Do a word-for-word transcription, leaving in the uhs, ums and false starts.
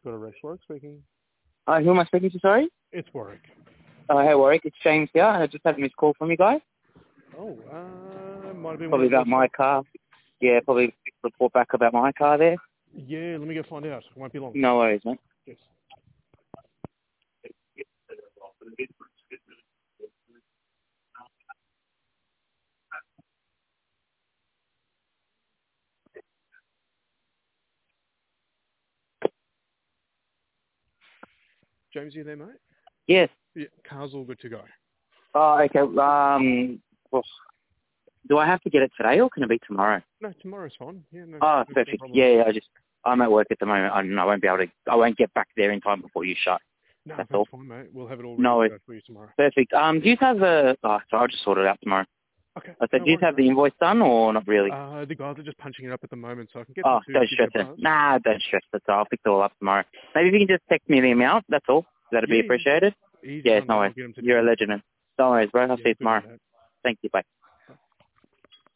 Got a Rex Warwick speaking. Uh, who am I speaking to, sorry? It's Warwick. Oh, hey, Warwick. It's James here. I just had a missed call from you guys. Oh, uh, might have been Probably one of about those. my car. Yeah, probably report back about my car there. Yeah, let me go find out. It won't be long. No worries, mate. Yes. James, you there, mate? Yes. Yeah, car's all good to go. Oh, okay. Um, well, do I have to get it today or can it be tomorrow? No, tomorrow's fine. Yeah, no. Oh, no perfect. problem. Yeah, yeah. I just, I'm at work at the moment. I, I won't be able to, I won't get back there in time before you shut. No, That's that's all. fine, mate. We'll have it all ready No, to it's go for you tomorrow. perfect. Um, do you have a, oh, sorry, I'll just sort it out tomorrow. Okay. I said, No do you worries, have mate. the invoice done or not really? Uh, the guys are just punching it up at the moment, so I can get Oh, them to don't give you stress a it. buzz. Nah, don't stress it. I'll fix it all up tomorrow. Maybe if you can just text me the amount, that's all. That'd Yeah, be yeah. appreciated. Easy Yeah, done, no mate. worries. I'll get them to do You're a that. legend, man. No worries, bro. I'll Yeah, see you good on tomorrow. that. Thank you. Bye.